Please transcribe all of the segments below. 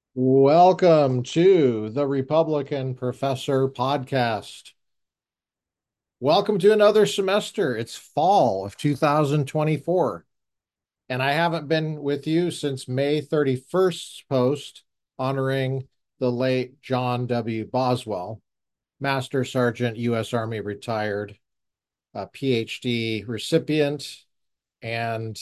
Welcome to the Republican Professor Podcast. Welcome to another semester. It's fall of 2024, and I haven't been with you since May 31st's post honoring the late John W. Boswell, Master Sergeant, U.S. Army retired, PhD recipient, and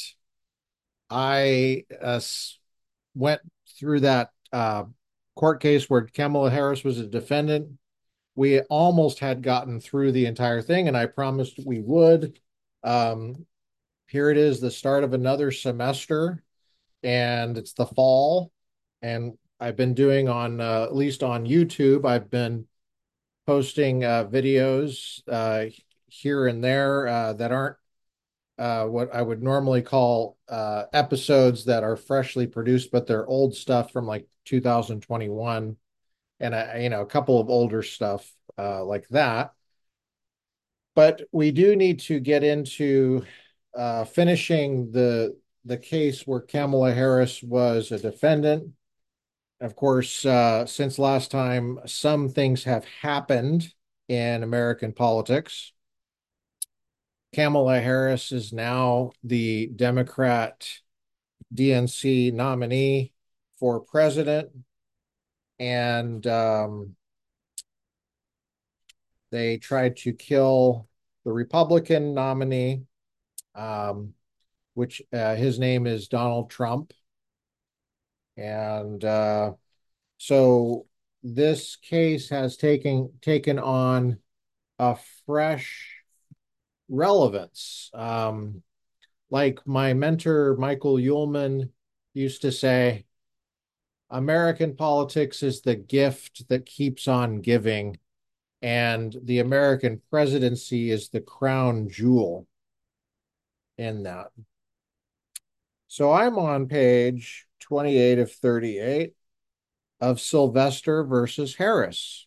I went through that court case where Kamala Harris was a defendant. We almost had gotten through the entire thing, and I promised we would. Um, Here it is, the start of another semester, and it's the fall. And I've been doing on, at least on YouTube, I've been posting videos here and there that aren't what I would normally call episodes that are freshly produced, but they're old stuff from like 2021 and a couple of older stuff like that. But we do need to get into finishing the case where Kamala Harris was a defendant. Of course, since last time, some things have happened in American politics. Kamala Harris is now the Democrat DNC nominee for president, and they tried to kill the Republican nominee, um, which his name is Donald Trump. And so this case has taken on a fresh relevance. Like my mentor, Michael Uhlman, used to say, American politics is the gift that keeps on giving, and the American presidency is the crown jewel in that. So I'm on page 28 of 38 of Sylvester versus Harris.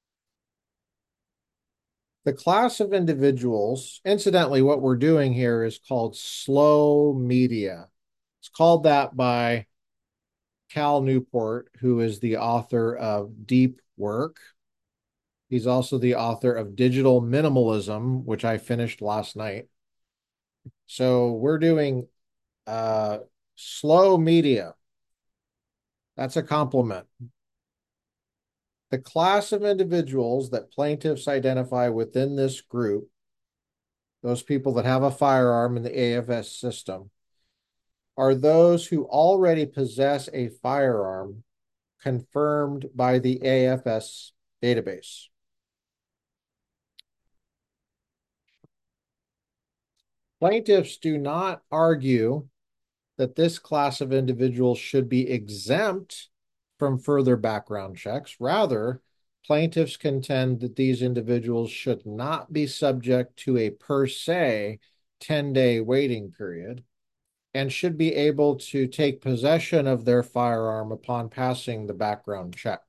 The class of individuals, incidentally, what we're doing here is called slow media. It's called that by Cal Newport, who is the author of Deep Work. He's also the author of Digital Minimalism, which I finished last night. So we're doing uh, slow media. That's a compliment. The class of individuals that plaintiffs identify within this group, those people that have a firearm in the AFS system, are those who already possess a firearm confirmed by the AFS database. Plaintiffs do not argue that this class of individuals should be exempt from further background checks. Rather, plaintiffs contend that these individuals should not be subject to a per se 10-day waiting period and should be able to take possession of their firearm upon passing the background check.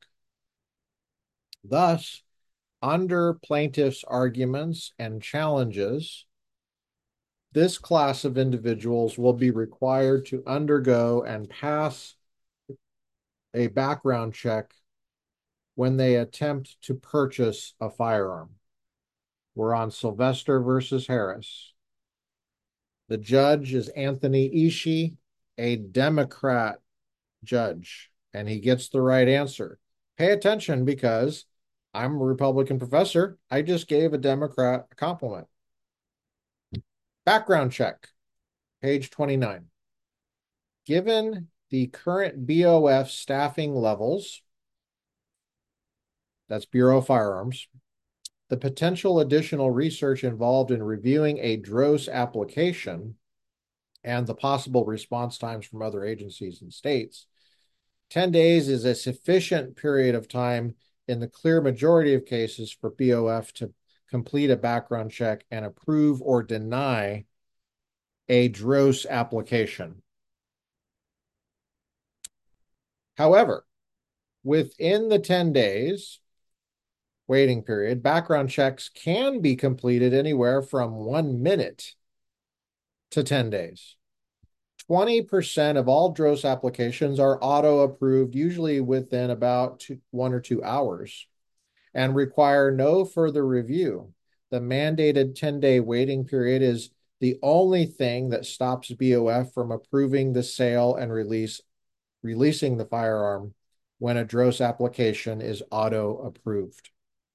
Thus, under plaintiffs' arguments and challenges, this class of individuals will be required to undergo and pass a background check when they attempt to purchase a firearm. We're on Sylvester versus Harris. The judge is Anthony Ishii, a Democrat judge, and he gets the right answer. Pay attention because I'm a Republican professor. I just gave a Democrat a compliment. Background check, page 29. Given the current BOF staffing levels, that's Bureau of Firearms, the potential additional research involved in reviewing a DROS application and the possible response times from other agencies and states, 10 days is a sufficient period of time in the clear majority of cases for BOF to complete a background check and approve or deny a DROS application. However, within the 10 days waiting period, background checks can be completed anywhere from 1 minute to 10 days. 20% of all DROS applications are auto-approved, usually within about 1 or 2 hours, and require no further review. The mandated 10-day waiting period is the only thing that stops BOF from approving the sale and releasing the firearm when a DROS application is auto-approved.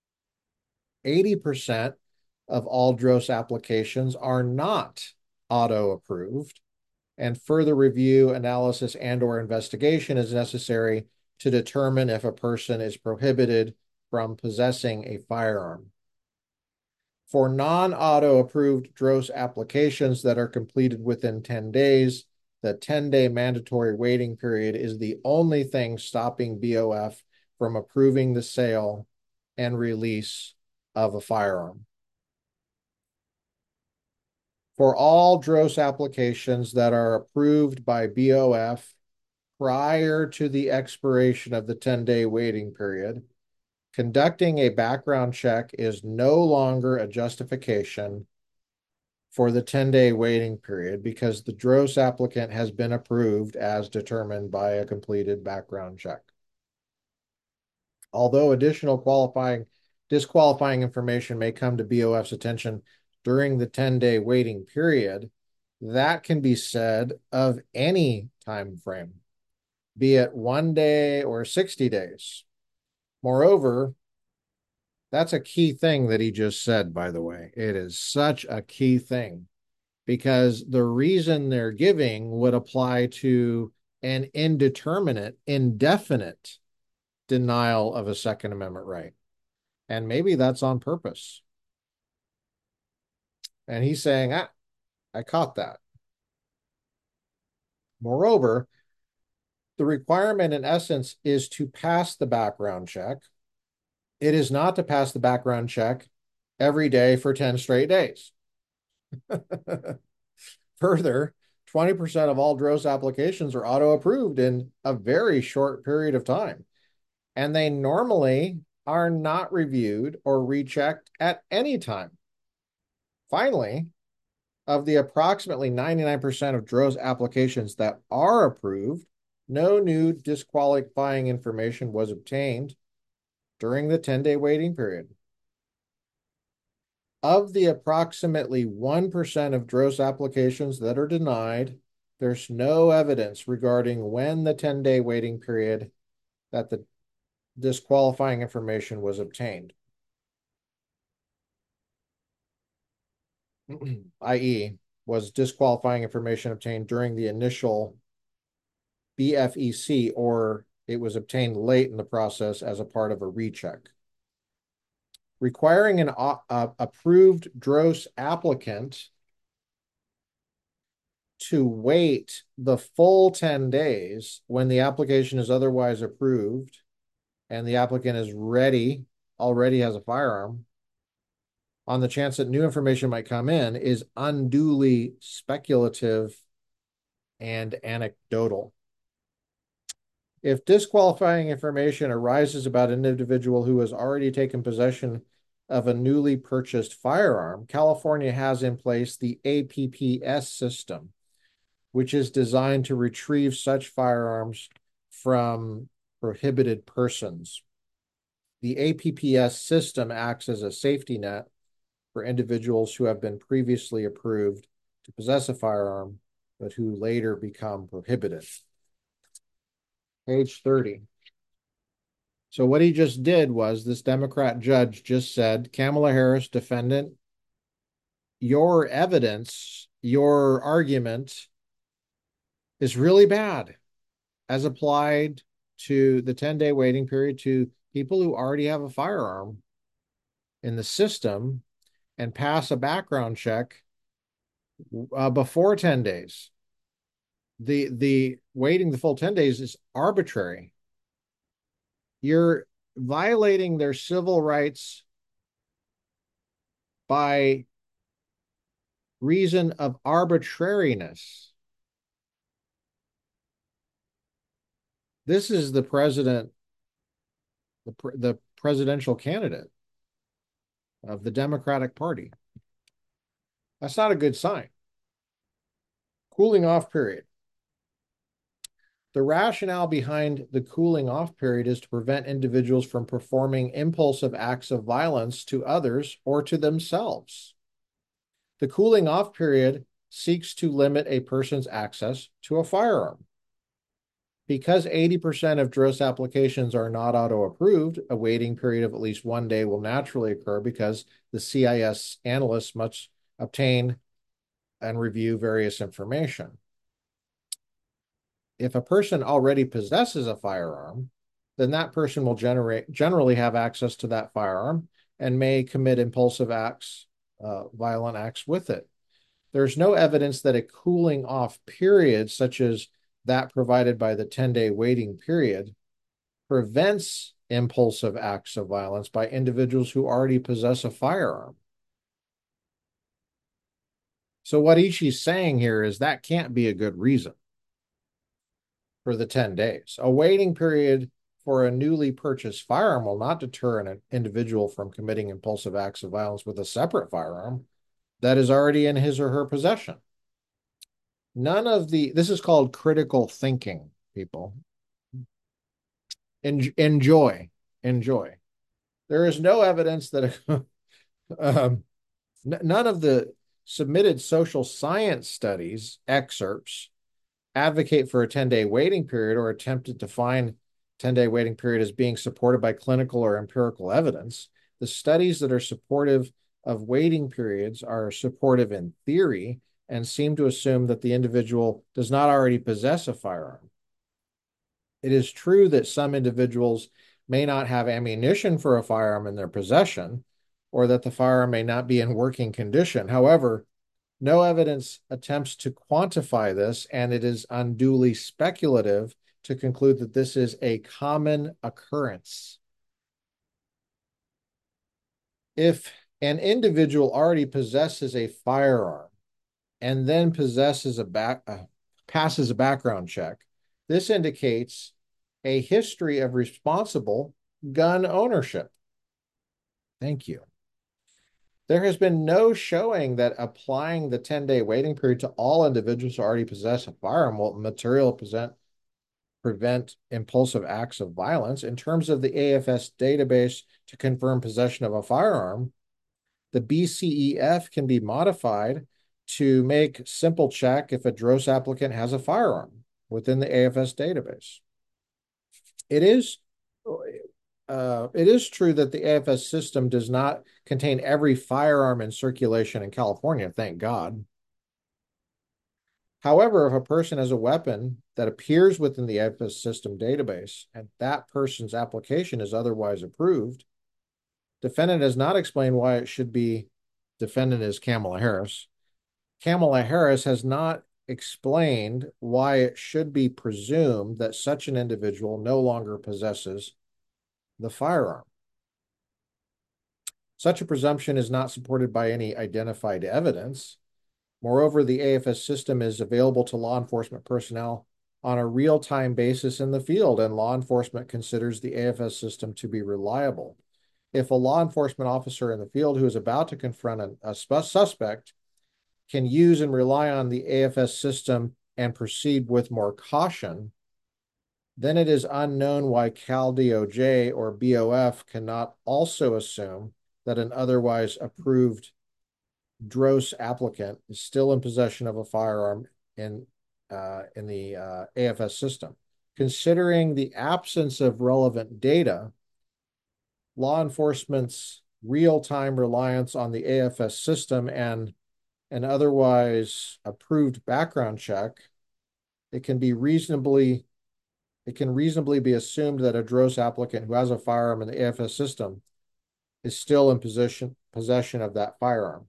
80% of all DROS applications are not auto-approved, and further review, analysis, and/or investigation is necessary to determine if a person is prohibited from possessing a firearm. For non-auto approved DROS applications that are completed within 10 days, the 10-day mandatory waiting period is the only thing stopping BOF from approving the sale and release of a firearm. For all DROS applications that are approved by BOF prior to the expiration of the 10-day waiting period, conducting a background check is no longer a justification for the 10-day waiting period because the DROS applicant has been approved as determined by a completed background check. Although additional disqualifying information may come to BOF's attention during the 10-day waiting period, that can be said of any time frame, be it 1 day or 60 days. Moreover, that's a key thing that he just said, by the way. It is such a key thing because the reason they're giving would apply to an indefinite denial of a Second Amendment right. And maybe that's on purpose. And he's saying, I caught that. Moreover, the requirement in essence is to pass the background check. It is not to pass the background check every day for 10 straight days. Further, 20% of all DROS applications are auto-approved in a very short period of time, and they normally are not reviewed or rechecked at any time. Finally, of the approximately 99% of DROS applications that are approved, no new disqualifying information was obtained during the 10-day waiting period. Of the approximately 1% of DROS applications that are denied, there's no evidence regarding when the 10-day waiting period that the disqualifying information was obtained, i.e., was disqualifying information obtained during the initial BFEC or it was obtained late in the process as a part of a recheck. Requiring an approved DROS applicant to wait the full 10 days when the application is otherwise approved and the applicant is already has a firearm, on the chance that new information might come in, is unduly speculative and anecdotal. If disqualifying information arises about an individual who has already taken possession of a newly purchased firearm, California has in place the APPS system, which is designed to retrieve such firearms from prohibited persons. The APPS system acts as a safety net for individuals who have been previously approved to possess a firearm, but who later become prohibited. Page 30. So what he just did was this Democrat judge just said, Kamala Harris, defendant, your evidence, your argument is really bad as applied to the 10-day waiting period to people who already have a firearm in the system and pass a background check before 10 days. The waiting the full 10 days is arbitrary. You're violating their civil rights by reason of arbitrariness. This is the president, the presidential candidate of the Democratic Party. That's not a good sign. Cooling off period. The rationale behind the cooling off period is to prevent individuals from performing impulsive acts of violence to others or to themselves. The cooling off period seeks to limit a person's access to a firearm. Because 80% of DROS applications are not auto-approved, a waiting period of at least 1 day will naturally occur because the CIS analysts must obtain and review various information. If a person already possesses a firearm, then that person will generally have access to that firearm and may commit impulsive acts, violent acts with it. There's no evidence that a cooling off period, such as that provided by the 10-day waiting period, prevents impulsive acts of violence by individuals who already possess a firearm. So what Ishii's saying here is that can't be a good reason for the 10 days. A waiting period for a newly purchased firearm will not deter an individual from committing impulsive acts of violence with a separate firearm that is already in his or her possession. This is called critical thinking, people. Enjoy. There is no evidence that none of the submitted social science studies excerpts advocate for a 10-day waiting period or attempt to define 10-day waiting period as being supported by clinical or empirical evidence. The studies that are supportive of waiting periods are supportive in theory and seem to assume that the individual does not already possess a firearm. It is true that some individuals may not have ammunition for a firearm in their possession, or that the firearm may not be in working condition. However, no evidence attempts to quantify this, and it is unduly speculative to conclude that this is a common occurrence. If an individual already possesses a firearm and then passes a background check, this indicates a history of responsible gun ownership. Thank you. There has been no showing that applying the 10-day waiting period to all individuals who already possess a firearm will prevent impulsive acts of violence. In terms of the AFS database to confirm possession of a firearm, the BCEF can be modified to make simple check if a DROS applicant has a firearm within the AFS database. It is true that the AFS system does not contain every firearm in circulation in California, thank God. However, if a person has a weapon that appears within the AFS system database and that person's application is otherwise approved, defendant has not explained why it should be. Defendant is Kamala Harris. Kamala Harris has not explained why it should be presumed that such an individual no longer possesses the firearm. Such a presumption is not supported by any identified evidence. Moreover, the AFS system is available to law enforcement personnel on a real-time basis in the field, and law enforcement considers the AFS system to be reliable. If a law enforcement officer in the field who is about to confront a suspect can use and rely on the AFS system and proceed with more caution, then it is unknown why Cal DOJ or BOF cannot also assume that an otherwise approved DROS applicant is still in possession of a firearm in the AFS system. Considering the absence of relevant data, law enforcement's real-time reliance on the AFS system and an otherwise approved background check, it can reasonably be assumed that a DROS applicant who has a firearm in the AFS system is still in possession of that firearm.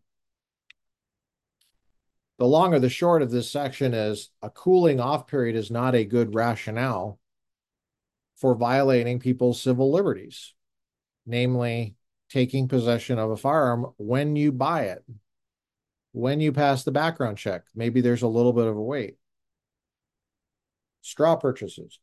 The long or the short of this section is a cooling off period is not a good rationale for violating people's civil liberties, namely taking possession of a firearm when you buy it, when you pass the background check. Maybe there's a little bit of a wait. Straw purchases.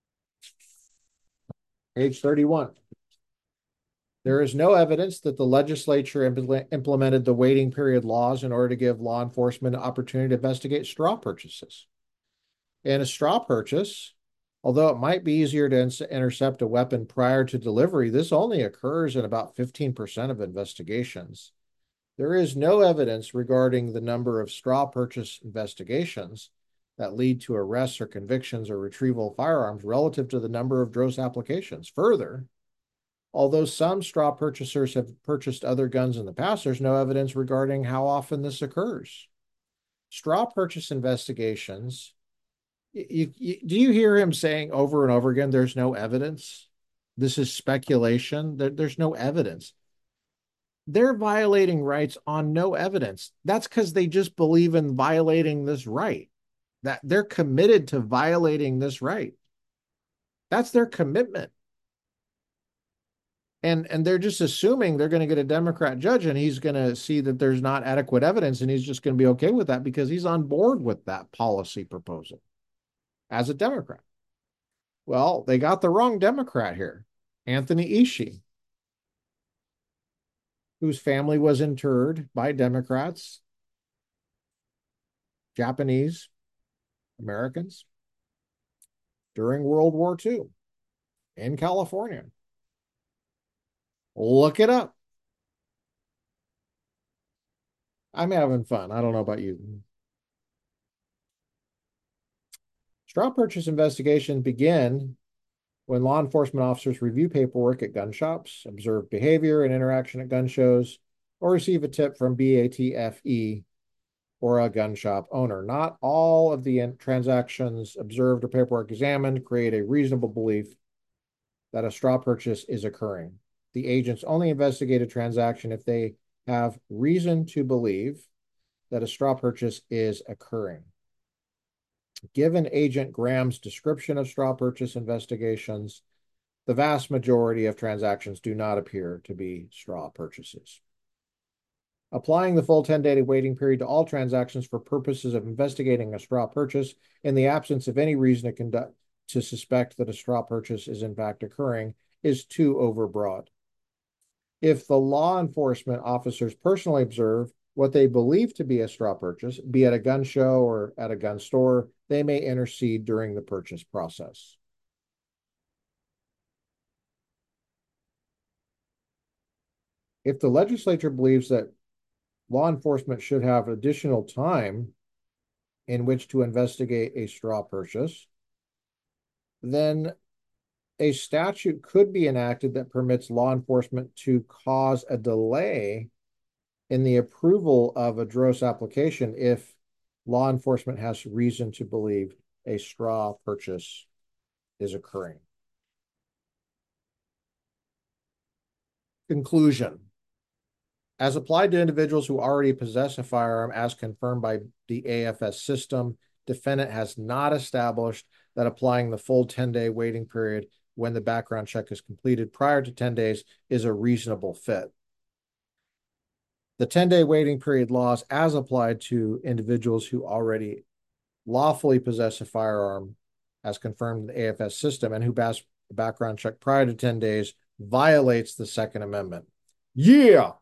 Page 31. There is no evidence that the legislature implemented the waiting period laws in order to give law enforcement an opportunity to investigate straw purchases. In a straw purchase, Although it might be easier to intercept a weapon prior to delivery, this only occurs in about 15% of investigations. There is no evidence regarding the number of straw purchase investigations that lead to arrests or convictions or retrieval of firearms relative to the number of DROS applications. Further, although some straw purchasers have purchased other guns in the past, there's no evidence regarding how often this occurs. Straw purchase investigations, do you hear him saying over and over again, there's no evidence? This is speculation. There's no evidence. They're violating rights on no evidence. That's because they just believe in violating this right. That they're committed to violating this right. That's their commitment. And they're just assuming they're going to get a Democrat judge and he's going to see that there's not adequate evidence and he's just going to be okay with that because he's on board with that policy proposal as a Democrat. Well, they got the wrong Democrat here. Anthony Ishii, whose family was interred by Democrats, Japanese Americans during World War II in California. Look it up. I'm having fun. I don't know about you. Straw purchase investigations begin when law enforcement officers review paperwork at gun shops, observe behavior and interaction at gun shows, or receive a tip from BATFE or a gun shop owner. Not all of the transactions observed or paperwork examined create a reasonable belief that a straw purchase is occurring. The agents only investigate a transaction if they have reason to believe that a straw purchase is occurring. Given Agent Graham's description of straw purchase investigations, the vast majority of transactions do not appear to be straw purchases. Applying the full 10-day waiting period to all transactions for purposes of investigating a straw purchase in the absence of any reason to suspect that a straw purchase is in fact occurring is too overbroad. If the law enforcement officers personally observe what they believe to be a straw purchase, be at a gun show or at a gun store, they may intercede during the purchase process. If the legislature believes that law enforcement should have additional time in which to investigate a straw purchase, then a statute could be enacted that permits law enforcement to cause a delay in the approval of a DROS application if law enforcement has reason to believe a straw purchase is occurring. Conclusion. As applied to individuals who already possess a firearm as confirmed by the AFS system, defendant has not established that applying the full 10-day waiting period when the background check is completed prior to 10 days is a reasonable fit. The 10-day waiting period laws as applied to individuals who already lawfully possess a firearm as confirmed in the AFS system and who pass a background check prior to 10 days violates the Second Amendment. Yeah!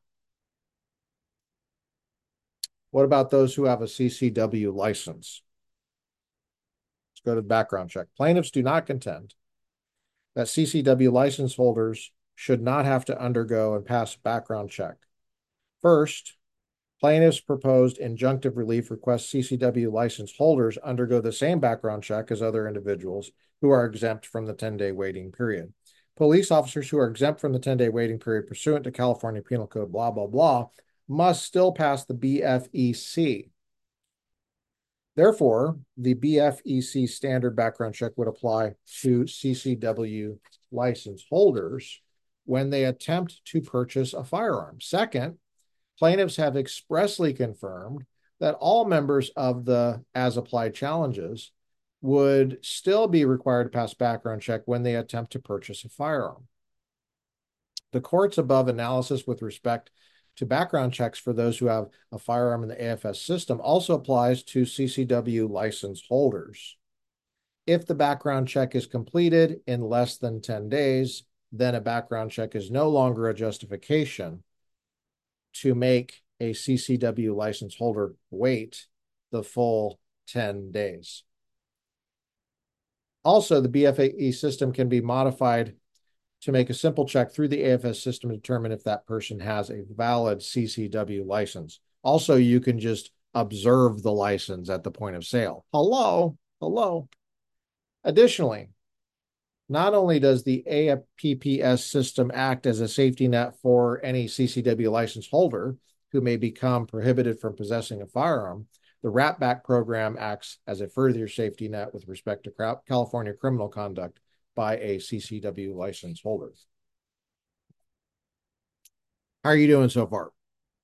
What about those who have a CCW license? Let's go to the background check. Plaintiffs do not contend that CCW license holders should not have to undergo and pass a background check. First, plaintiffs' proposed injunctive relief requests CCW license holders undergo the same background check as other individuals who are exempt from the 10-day waiting period. Police officers who are exempt from the 10-day waiting period pursuant to California Penal Code, blah, blah, blah, must still pass the BFEC. Therefore, the BFEC standard background check would apply to CCW license holders when they attempt to purchase a firearm. Second, plaintiffs have expressly confirmed that all members of the as-applied challenges would still be required to pass background check when they attempt to purchase a firearm. The court's above analysis with respect to background checks for those who have a firearm in the AFS system also applies to CCW license holders. If the background check is completed in less than 10 days, then a background check is no longer a justification to make a CCW license holder wait the full 10 days. Also, the BFE system can be modified to make a simple check through the AFS system to determine if that person has a valid CCW license. Also, you can just observe the license at the point of sale. Hello, hello. Additionally, not only does the AFPPS system act as a safety net for any CCW license holder who may become prohibited from possessing a firearm, the RAPBAC program acts as a further safety net with respect to California criminal conduct by a CCW license holder. How are you doing so far?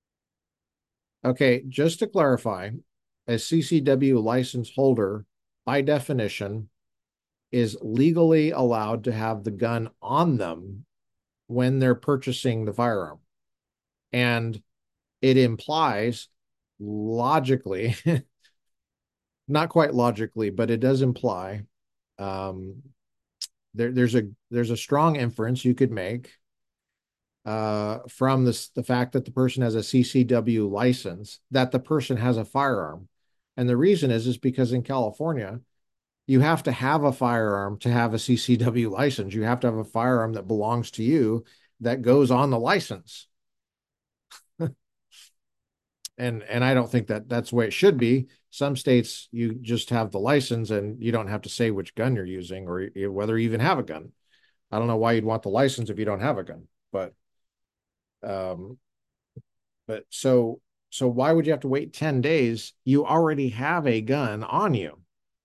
Okay, just to clarify, a CCW license holder, by definition, is legally allowed to have the gun on them when they're purchasing the firearm. And it implies logically, not quite logically, but it does imply um, there's a strong inference you could make from the fact that the person has a CCW license that the person has a firearm. And the reason is because in California, you have to have a firearm to have a CCW license. You have to have a firearm that belongs to you that goes on the license. And I don't think that that's the way it should be. Some states you just have the license and you don't have to say which gun you're using or whether you even have a gun. I don't know why you'd want the license if you don't have a gun, um, but so why would you have to wait 10 days? You already have a gun on you,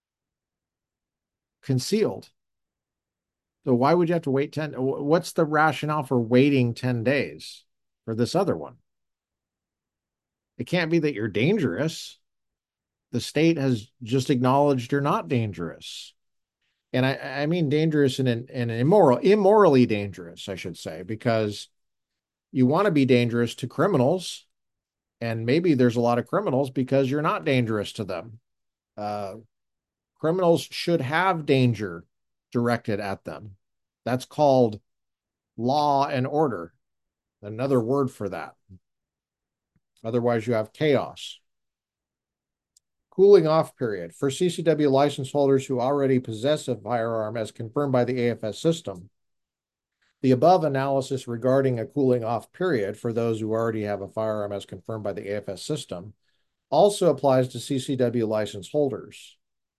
concealed. So why would you have to wait 10? What's the rationale for waiting 10 days for this other one? It can't be that you're dangerous. The state has just acknowledged you're not dangerous. And I mean dangerous in an immorally dangerous, I should say, because you want to be dangerous to criminals, and maybe there's a lot of criminals because you're not dangerous to them. Uh, Criminals should have danger directed at them. That's called law and order. Another word for that. Otherwise, you have chaos. Cooling off period. For CCW license holders who already possess a firearm as confirmed by the AFS system, the above analysis regarding a cooling off period for those who already have a firearm as confirmed by the AFS system also applies to CCW license holders.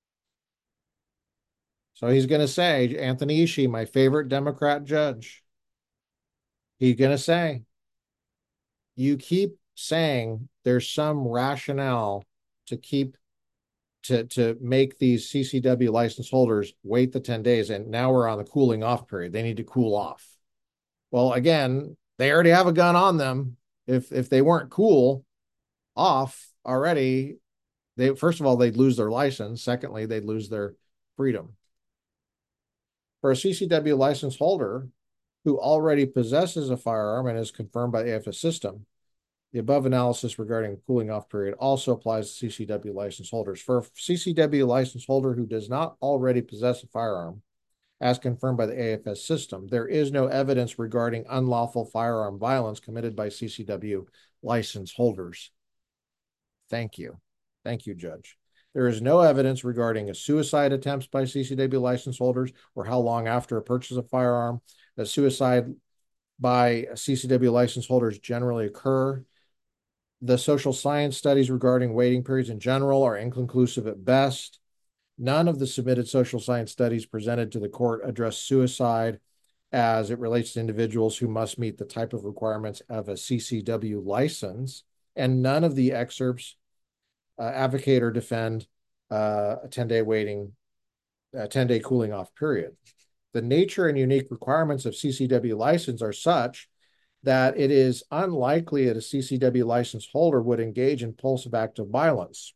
So he's going to say, Anthony Ishii, my favorite Democrat judge, he's going to say, you keep saying there's some rationale to keep to make these CCW license holders wait the 10 days, and now we're on the cooling off period. They need to cool off. Well, again, they already have a gun on them. If they weren't cool off already, they first of all, they'd lose their license. Secondly, they'd lose their freedom. For a CCW license holder who already possesses a firearm and is confirmed by the AFS system, the above analysis regarding cooling off period also applies to CCW license holders. For a CCW license holder who does not already possess a firearm, as confirmed by the AFS system, there is no evidence regarding unlawful firearm violence committed by CCW license holders. Thank you. Thank you, Judge. There is no evidence regarding a suicide attempts by CCW license holders or how long after a purchase of firearm that suicide by CCW license holders generally occur. The social science studies regarding waiting periods in general are inconclusive at best. None of the submitted social science studies presented to the court address suicide as it relates to individuals who must meet the type of requirements of a CCW license, and none of the excerpts advocate or defend a 10-day cooling off period. The nature and unique requirements of CCW license are such that it is unlikely that a CCW license holder would engage in impulsive act of violence.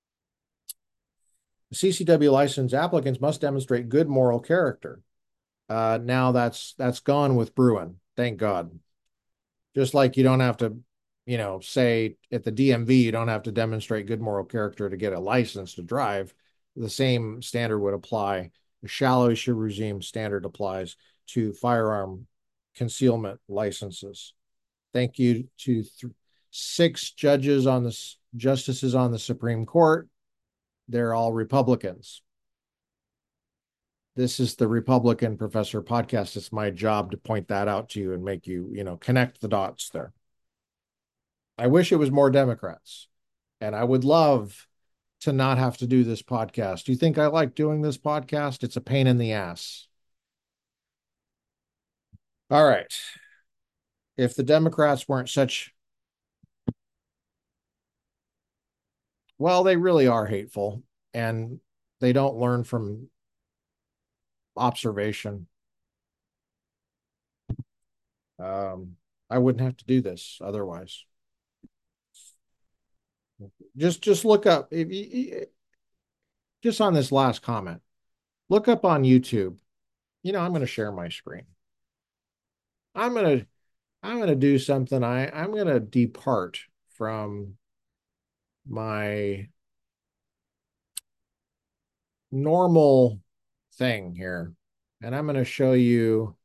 The CCW license applicants must demonstrate good moral character. Now that's gone with Bruen, thank God. Just like you don't have to, say at the DMV, you don't have to demonstrate good moral character to get a license to drive. The same standard would apply. The shallow issue regime standard applies to firearm concealment licenses. Thank you to 6 justices on the Supreme Court. They're all Republicans. This is the Republican Professor podcast. It's my job to point that out to you and make you, connect the dots there. I wish it was more Democrats, and I would love to not have to do this podcast. Do you think I like doing this podcast? It's a pain in the ass. All right. If the Democrats weren't such, well, they really are hateful and they don't learn from observation. I wouldn't have to do this otherwise. Just look up if you, just on this last comment. Look up on YouTube. I'm going to share my screen. I'm going to I'm going to do something. I'm going to depart from my normal thing here. And I'm going to show you,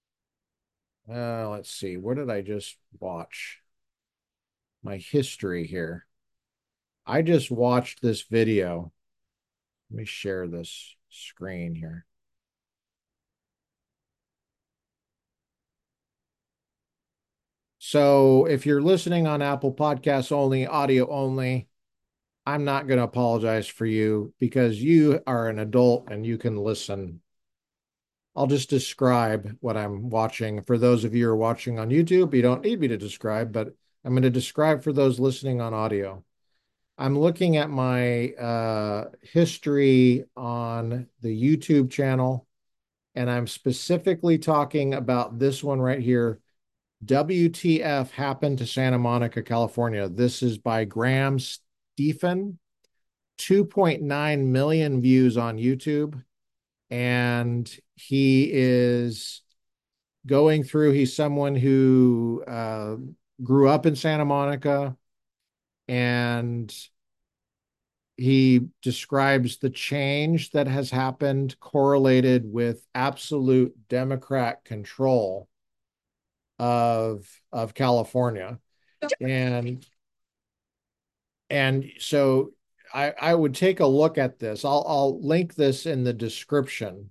let's see, where did I just watch? My history here. I just watched this video. Let me share this screen here. So if you're listening on Apple Podcasts only, audio only, I'm not going to apologize for you because you are an adult and you can listen. I'll just describe what I'm watching. For those of you who are watching on YouTube, you don't need me to describe, but I'm going to describe for those listening on audio. I'm looking at my history on the YouTube channel, and I'm specifically talking about this one right here. WTF happened to Santa Monica, California. This is by Graham Stephan, 2.9 million views on YouTube. And he is going through, he's someone who grew up in Santa Monica, and he describes the change that has happened correlated with absolute Democrat control of California. And so I would take a look at this. I'll link this in the description,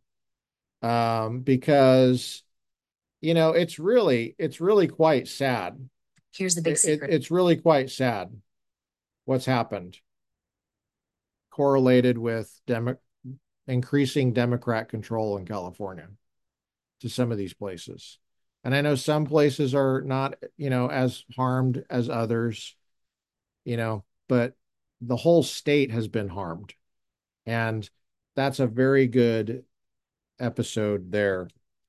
because it's really quite sad. Here's the big secret. It's really quite sad what's happened, correlated with increasing Democrat control in California to some of these places. And I know some places are not, as harmed as others, but the whole state has been harmed. And that's a very good episode there.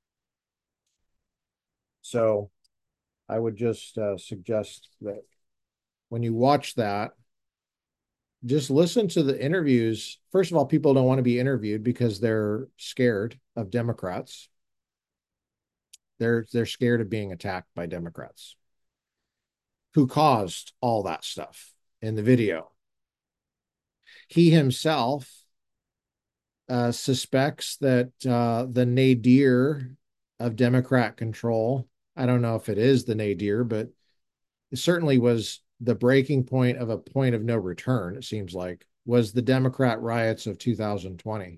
So I would just suggest that when you watch that, just listen to the interviews. First of all, people don't want to be interviewed because they're scared of Democrats. They're scared of being attacked by Democrats who caused all that stuff in the video. He himself suspects that the nadir of Democrat control, I don't know if it is the nadir, but it certainly was the breaking point of a point of no return, it seems like, was the Democrat riots of 2020.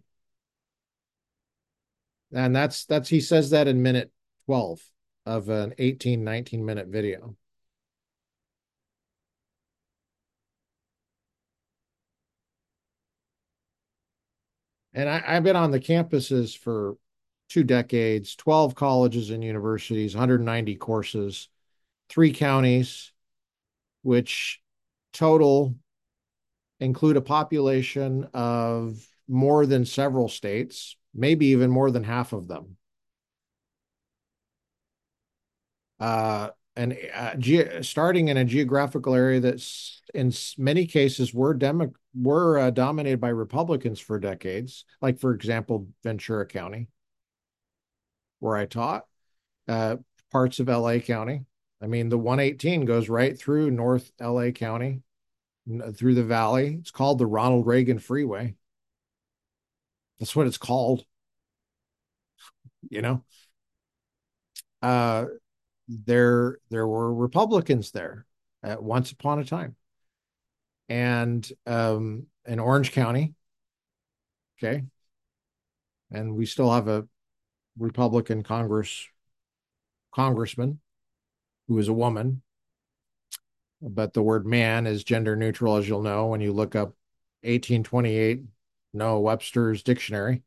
And that's he says that in minute 12 of an 19 minute video. And I've been on the campuses for 2 decades, 12 colleges and universities, 190 courses, 3 counties, which total include a population of more than several states, maybe even more than half of them. And starting in a geographical area that's in many cases were dominated by Republicans for decades, like for example Ventura County, where I taught, uh, parts of LA County. I mean, the 118 goes right through North LA County, through the valley. It's called the Ronald Reagan Freeway. That's what it's called, you know. Uh, there were Republicans there at once upon a time, and in Orange County, okay, and we still have a Republican congressman who is a woman, but the word man is gender neutral, as you'll know when you look up 1828 Noah Webster's dictionary.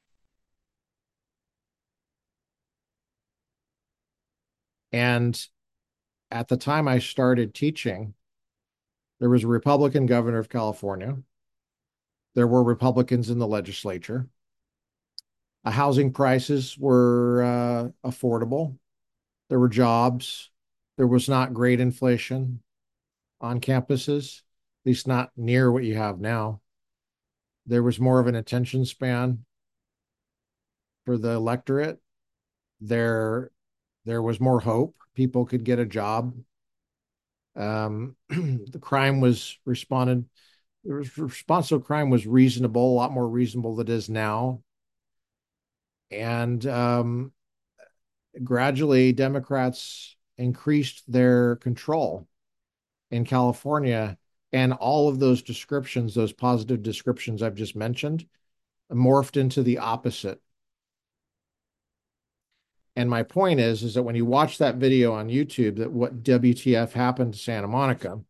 And at the time I started teaching, there was a Republican governor of California. There were Republicans in the legislature. Housing prices were affordable. There were jobs. There was not great inflation on campuses, at least not near what you have now. There was more of an attention span for the electorate. There, there was more hope. People could get a job. The crime was responded. The response to crime was reasonable, a lot more reasonable than it is now. And gradually, Democrats increased their control in California, and all of those descriptions, those positive descriptions I've just mentioned, morphed into the opposite. And my point is that when you watch that video on YouTube, that what WTF happened to Santa Monica,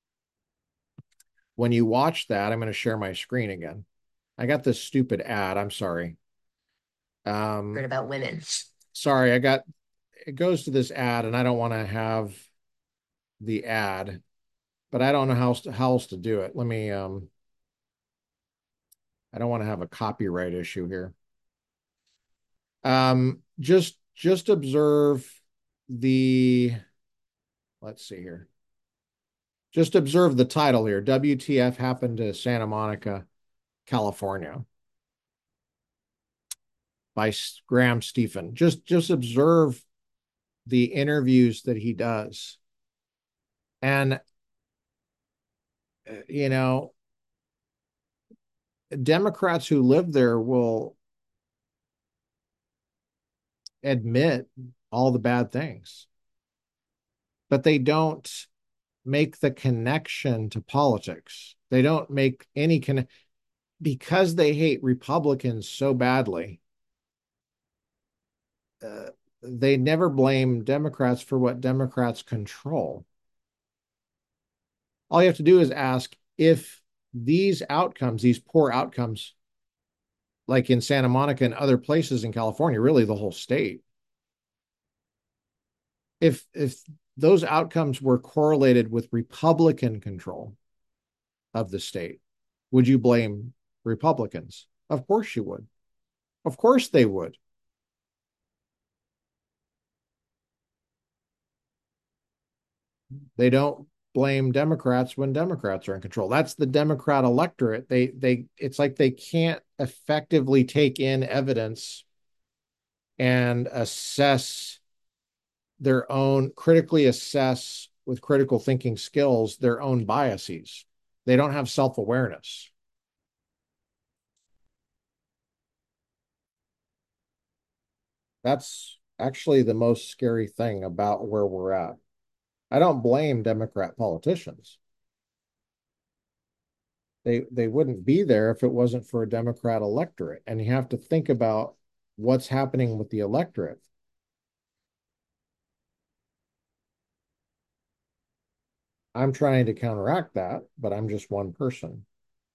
when you watch that, I'm going to share my screen again. I got this stupid ad. I'm sorry. Heard about women. Sorry, it goes to this ad, and I don't want to have the ad, but I don't know how else to do it. I don't want to have a copyright issue here. Just observe the, let's see here. Just observe the title here. WTF happened to Santa Monica, California by Graham Stephan. Just observe the interviews that he does. And you know, Democrats who live there will admit all the bad things, but they don't make the connection to politics. They don't make any because they hate Republicans so badly. Uh, they never blame Democrats for what Democrats control. All you have to do is ask if these outcomes, these poor outcomes, like in Santa Monica and other places in California, really the whole state, if those outcomes were correlated with Republican control of the state, would you blame Republicans? Of course you would. Of course they would. They don't blame Democrats when Democrats are in control. That's the Democrat electorate. They it's like they can't effectively take in evidence and critically assess with critical thinking skills their own biases. They don't have self-awareness. That's actually the most scary thing about where we're at. I don't blame Democrat politicians. They wouldn't be there if it wasn't for a Democrat electorate. And you have to think about what's happening with the electorate. I'm trying to counteract that, but I'm just one person.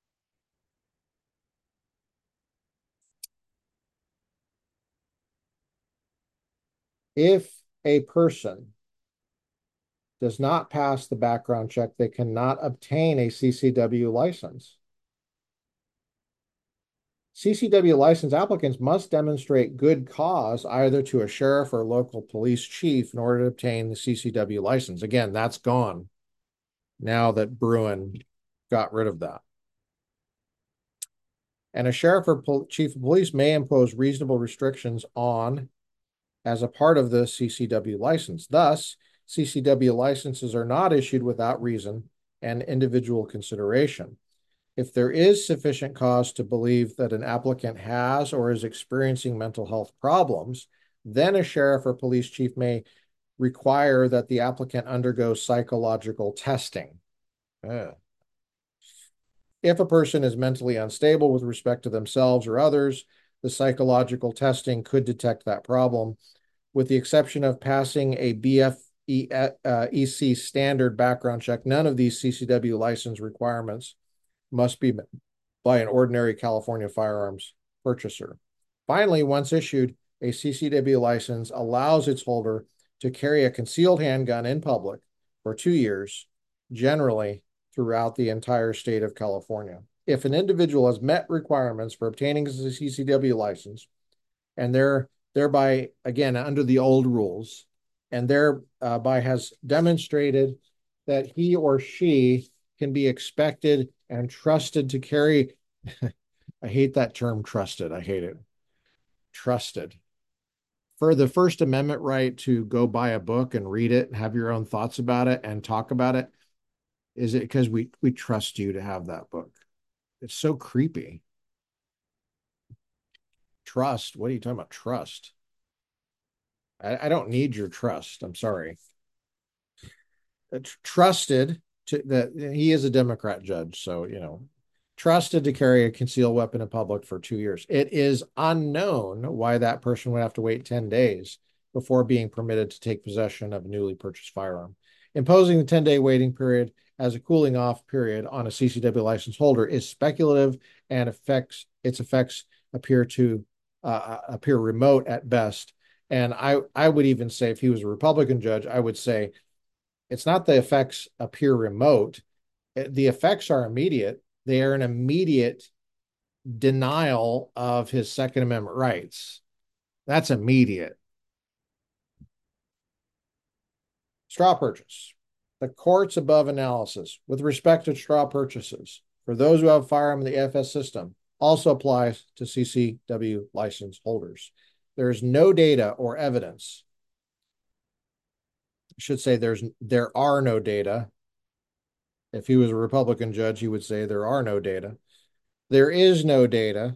If a person does not pass the background check, they cannot obtain a CCW license. CCW license applicants must demonstrate good cause either to a sheriff or local police chief in order to obtain the CCW license. Again, that's gone now that Bruen got rid of that. And a sheriff or chief of police may impose reasonable restrictions on as a part of the CCW license. Thus, CCW licenses are not issued without reason and individual consideration. If there is sufficient cause to believe that an applicant has or is experiencing mental health problems, then a sheriff or police chief may require that the applicant undergo psychological testing. If a person is mentally unstable with respect to themselves or others, the psychological testing could detect that problem. With the exception of passing a BFEC standard background check, none of these CCW license requirements must be met by an ordinary California firearms purchaser. Finally, once issued, a CCW license allows its holder to carry a concealed handgun in public for 2 years, generally throughout the entire state of California. If an individual has met requirements for obtaining a CCW license, and thereby, again, under the old rules, and thereby has demonstrated that he or she can be expected and trusted to carry. I hate that term, trusted. I hate it. Trusted. For the First Amendment right to go buy a book and read it and have your own thoughts about it and talk about it, is it because we trust you to have that book? It's so creepy. Trust? What are you talking about? Trust? I don't need your trust. I'm sorry. Trusted to that he is a Democrat judge, so trusted to carry a concealed weapon in public for 2 years. It is unknown why that person would have to wait 10 days before being permitted to take possession of a newly purchased firearm. Imposing the 10-day waiting period as a cooling off period on a CCW license holder is speculative, and its effects appear remote at best. And I would even say, if he was a Republican judge, I would say it's not the effects appear remote. The effects are immediate. They are an immediate denial of his Second Amendment rights. That's immediate. Straw purchase. The court's above analysis with respect to straw purchases for those who have a firearm in the AFS system also applies to CCW license holders. There is no data or evidence. I should say there are no data. If he was a Republican judge, he would say there are no data. There is no data.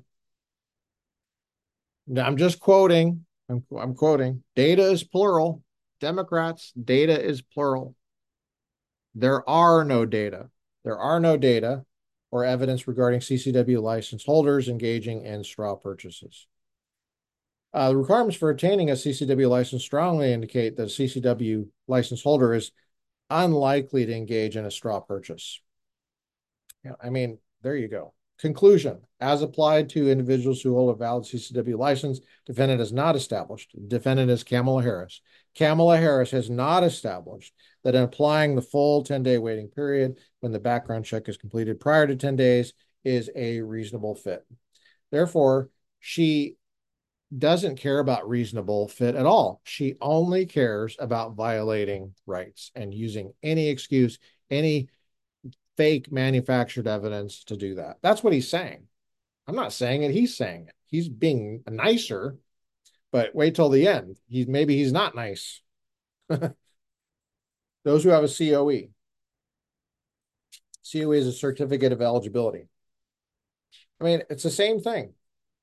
I'm just quoting. I'm quoting. Data is plural. Democrats, data is plural. There are no data. There are no data or evidence regarding CCW license holders engaging in straw purchases. The requirements for obtaining a CCW license strongly indicate that a CCW license holder is unlikely to engage in a straw purchase. Yeah, I mean, there you go. Conclusion: as applied to individuals who hold a valid CCW license, defendant is not established. Defendant is Kamala Harris. Kamala Harris has not established that in applying the full 10-day waiting period when the background check is completed prior to 10 days is a reasonable fit. Therefore, she doesn't care about reasonable fit at all. She only cares about violating rights and using any excuse, any fake manufactured evidence to do that. That's what he's saying. I'm not saying it. He's saying it. He's being nicer, but wait till the end. Maybe he's not nice. Those who have a COE. COE is a certificate of eligibility. I mean, it's the same thing.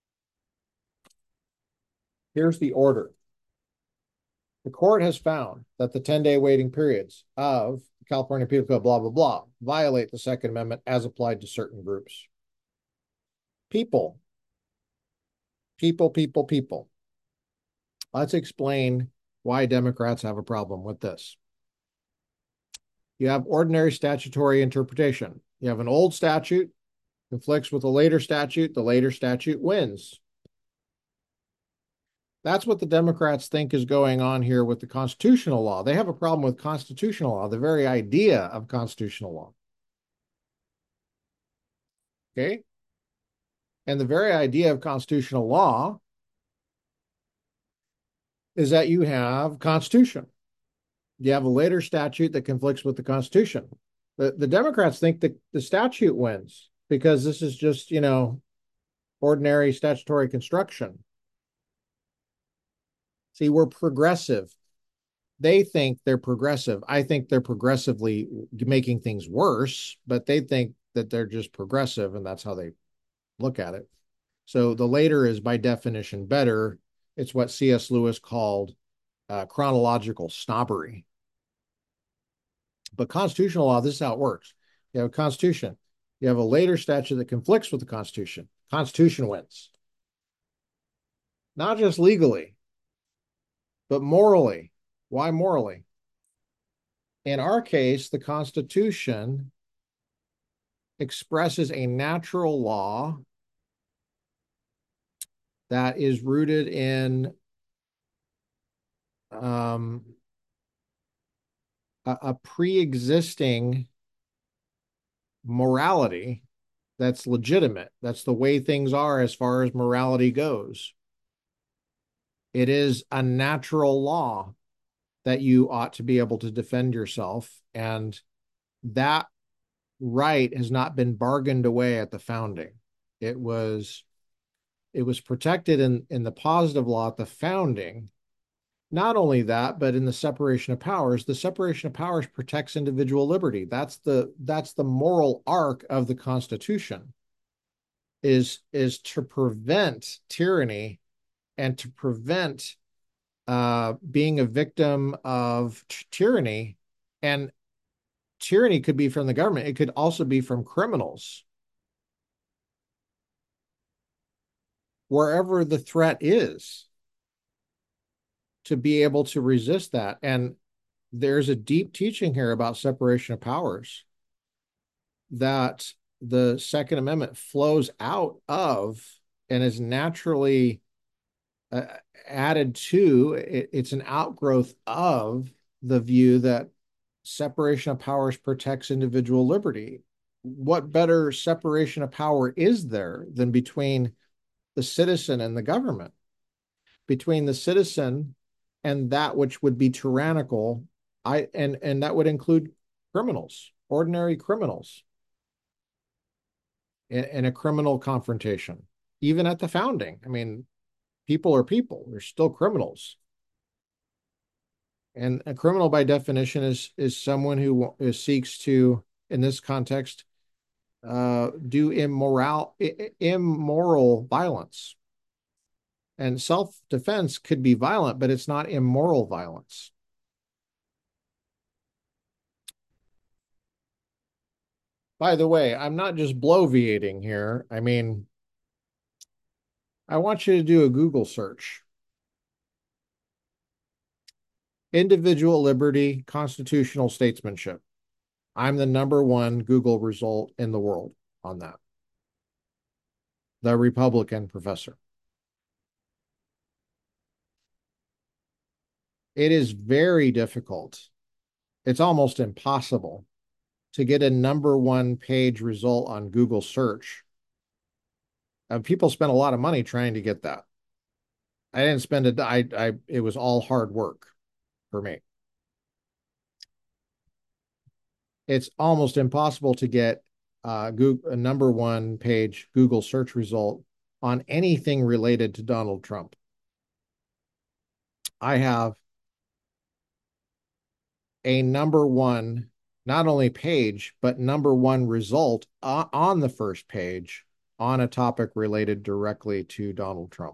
Here's the order. The court has found that the 10-day waiting periods of the California Penal Code, blah, blah, blah, violate the Second Amendment as applied to certain groups. People. Let's explain why Democrats have a problem with this. You have ordinary statutory interpretation. You have an old statute, conflicts with a later statute, the later statute wins. That's what the Democrats think is going on here with the constitutional law. They have a problem with constitutional law, the very idea of constitutional law. Okay? And the very idea of constitutional law is that you have Constitution. You have a later statute that conflicts with the Constitution. The Democrats think that the statute wins because this is just, ordinary statutory construction. See, we're progressive. They think they're progressive. I think they're progressively making things worse, but they think that they're just progressive, and that's how they look at it. So the later is by definition better. It's what C.S. Lewis called chronological snobbery. But constitutional law, this is how it works. You have a constitution. You have a later statute that conflicts with the Constitution. Constitution wins. not just legally, but morally. Why morally? In our case, the Constitution expresses a natural law that is rooted in um, a pre-existing morality that's legitimate. That's the way things are as far as morality goes. It is a natural law that you ought to be able to defend yourself. And that right has not been bargained away at the founding. It was it was protected in the positive law at the founding. Not only that, but in the separation of powers protects individual liberty. That's the moral arc of the Constitution is to prevent tyranny and to prevent being a victim of tyranny. And tyranny could be from the government. It could also be from criminals. Wherever the threat is, to be able to resist that. And there's a deep teaching here about separation of powers that the Second Amendment flows out of and is naturally uh, added to. It's an outgrowth of the view that separation of powers protects individual liberty. What better separation of power is there than between the citizen and the government, between the citizen and that which would be tyrannical? And that would include criminals, ordinary criminals, in a criminal confrontation. Even at the founding, I mean, people are people; they're still criminals. And a criminal, by definition, is someone who seeks to, in this context, do immoral violence. And self-defense could be violent, but it's not immoral violence. By the way, I'm not just bloviating here. I mean, I want you to do a Google search. Individual liberty, constitutional statesmanship. I'm the number one Google result in the world on that. The Republican professor. It is very difficult. It's almost impossible to get a number one page result on Google search. People spend a lot of money trying to get that. I didn't spend it. It was all hard work for me. It's almost impossible to get Google, a number one page Google search result on anything related to Donald Trump. I have a number one, not only page, but number one result on the first page on a topic related directly to Donald Trump.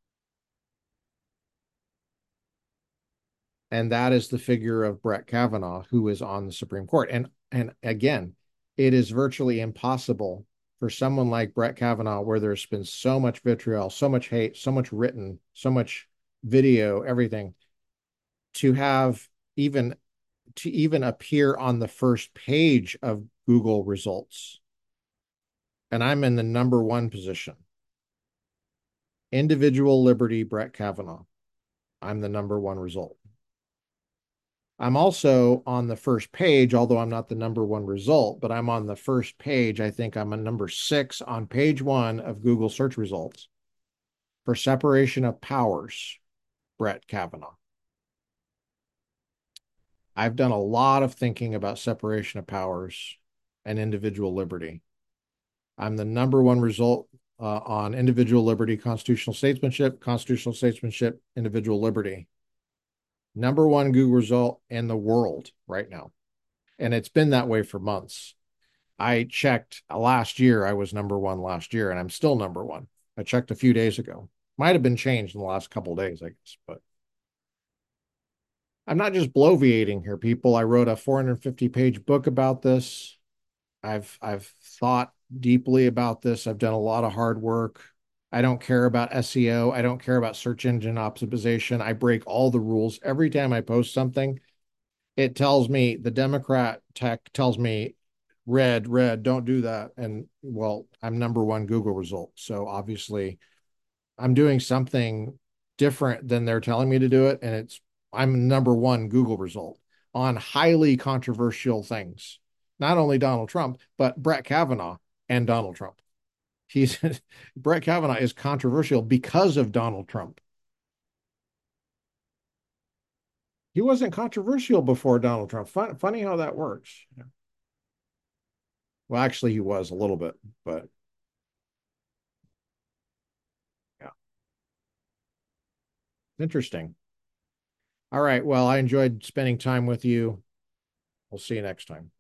And that is the figure of Brett Kavanaugh, who is on the Supreme Court. And again, it is virtually impossible for someone like Brett Kavanaugh, where there's been so much vitriol, so much hate, so much written, so much video, everything, to have even to even appear on the first page of Google results. And I'm in the number one position. Individual liberty, Brett Kavanaugh. I'm the number one result. I'm also on the first page, although I'm not the number one result, but I'm on the first page. I think I'm a number 6 on page 1 of Google search results for separation of powers, Brett Kavanaugh. I've done a lot of thinking about separation of powers and individual liberty. I'm the number one result on individual liberty, constitutional statesmanship, individual liberty. Number one Google result in the world right now. And it's been that way for months. I checked last year. I was number one last year, and I'm still number one. I checked a few days ago. Might have been changed in the last couple of days, I guess. But I'm not just bloviating here, people. I wrote a 450-page book about this. I've thought deeply about this. I've done a lot of hard work. I don't care about SEO. I don't care about search engine optimization. I break all the rules. Every time I post something, it tells me the Democrat tech tells me red, red, don't do that. And well, I'm number one Google result. So obviously I'm doing something different than they're telling me to do it. And I'm number one Google result on highly controversial things. Not only Donald Trump, but Brett Kavanaugh and Donald Trump. He's Brett Kavanaugh is controversial because of Donald Trump. He wasn't controversial before Donald Trump. Funny how that works. Yeah. Well, actually, he was a little bit, but yeah, interesting. All right. Well, I enjoyed spending time with you. We'll see you next time.